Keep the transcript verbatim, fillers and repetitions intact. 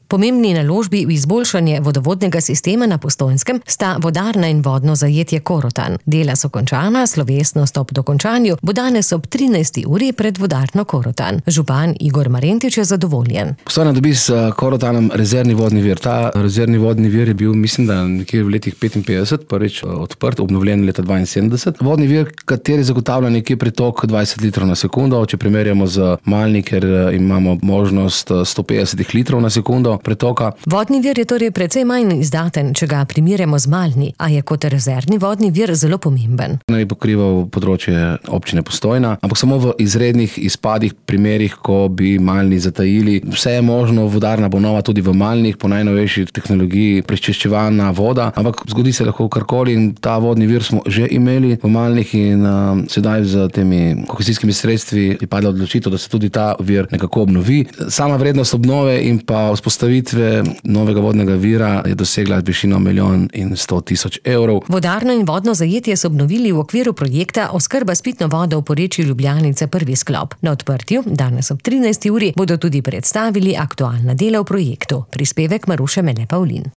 Pomembni naložbi v izboljšanje vodovodnega sistema na Postojnskem sta vodarna in vodno zajetje Korotan. Dela so končana, slovesnost ob dokončanju bo danes ob trinajsti uri pred vodarno Korotan. Župan Igor Marentič je zadovoljen. Postojna dobi s Korotanom rezervni vodni vir. Ta rezervni vodni vir je bil, mislim, da nekje v letih petinpetdeset prvič odprt, obnovljen leta dvainsedemdeset. Vodni vir, kateri zagotavlja nekje pritok dvajset litrov na sekundo, če primerjamo z Malni, ker imamo možnost sto petdeset litrov na sekundo pretoka. Vodni vir je torej precej manj izdaten, če ga primerjamo z Malni, a je kot rezervni vodni vir zelo pomemben. Ne bi pokrival področje občine Postojna, ampak samo v izrednih izpadih, primerih, ko bi Malni zatajili. Vse je možno, vodarna bo nova tudi v Malnih, po najnovejši tehnologiji prečiščevalna voda, ampak zgodi se lahko karkoli in ta vodni vir smo že imeli v Malnih in uh, sedaj z temi kohezijskimi sredstvi je padla odločitev, da se tudi ta vir nekako obnovi. Sama vrednost obnove in pa vzpostavitve novega vodnega vira je dosegla višino milijon in sto tisoč evrov. Vodarno in vodno zajetje so obnovili v okviru projekta Oskrba s pitno vodo v porečju Ljubljanice prvi sklop. Na odprtju, danes ob trinajsti uri, bodo tudi predstavili aktualna dela v projektu. Prispevek Maruše Mele Pavlin.